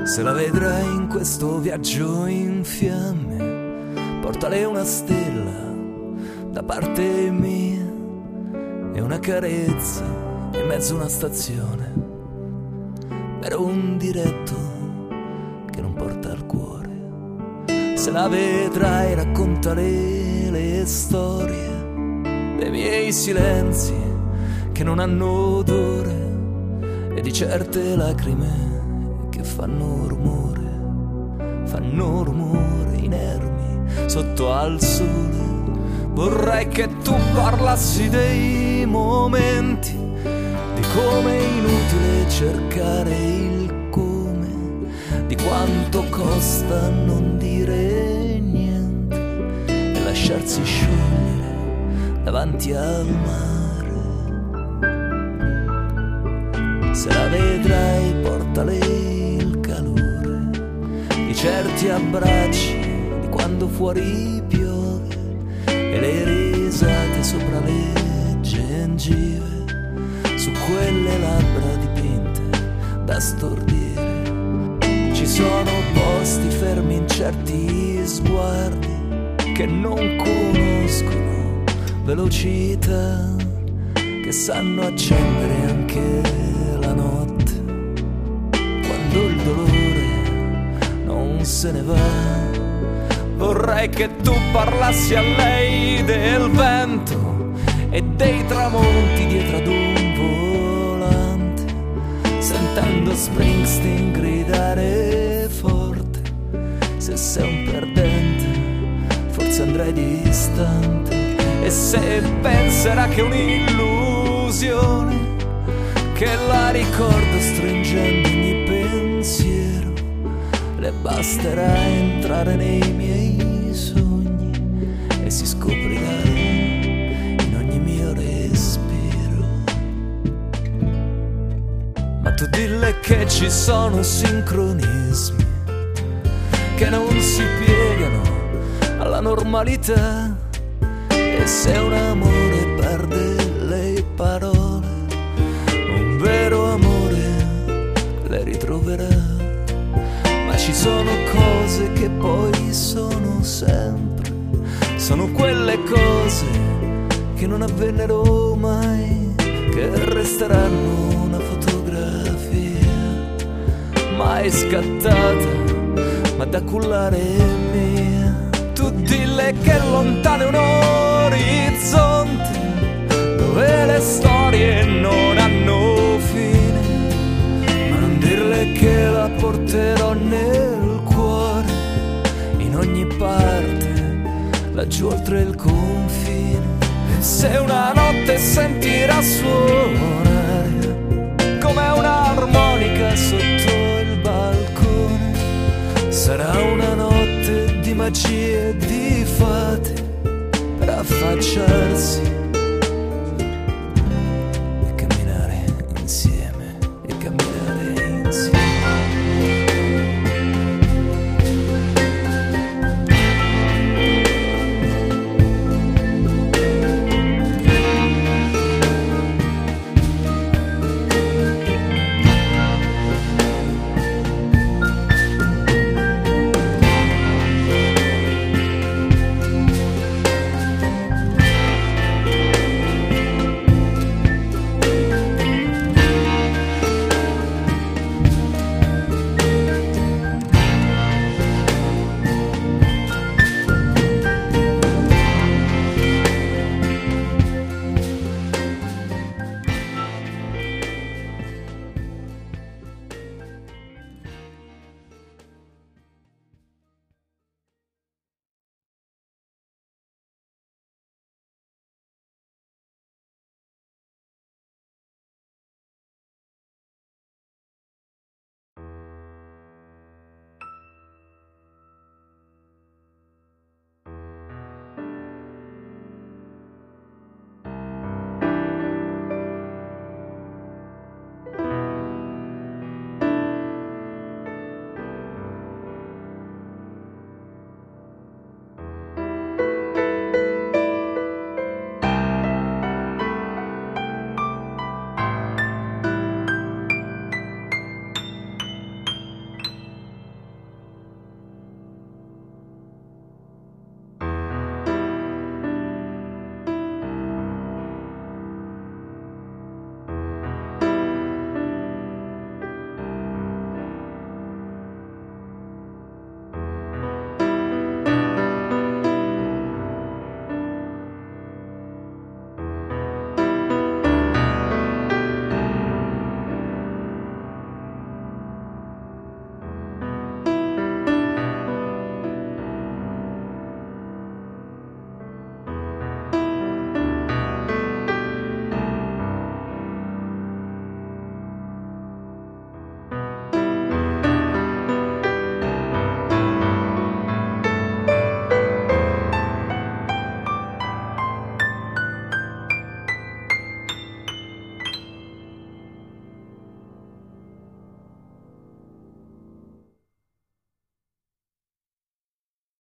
Se la vedrai in questo viaggio in fiamme, portale una stella da parte mia e una carezza in mezzo a una stazione per un diretto che non porta al cuore. Se la vedrai raccontale le storie dei miei silenzi che non hanno odore e di certe lacrime che fanno rumore inermi sotto al sole. Vorrei che tu parlassi dei momenti, di come è inutile cercare il come, di quanto costa non dire niente e lasciarsi sciogliere davanti al mare. Se la vedrai portale il calore di certi abbracci, di quando fuori piove e le risate sopra le gengive, su quelle labbra dipinte da stordire. Ci sono posti fermi in certi sguardi che non conoscono velocità, che sanno accendere anche la notte quando il dolore non se ne va. Vorrei che tu parlassi a lei del vento e dei tramonti dietro ad un volante, sentendo Springsteen gridare forte. Se sei un perdente forse andrai distante, e se penserà che è un'illusione, che la ricordo stringendo ogni pensiero, le basterà entrare nei miei sogni e si scoprirà in ogni mio respiro. Ma tu dille che ci sono sincronismi che non si piegano alla normalità, e se un amore perde le parole, un vero amore le ritroverà. Ma ci sono cose che poi sono sempre, sono quelle cose che non avvennero mai, che resteranno una fotografia mai scattata, ma da cullare mia. Tu dille che lontano è un orizzonte dove le storie non hanno fine, ma non dirle che la porterò nel cuore, in ogni parte, laggiù oltre il confine. Se una notte sentirà suonare come un'armonica sotto il balcone, sarà una notte di magie e di fate per affacciarsi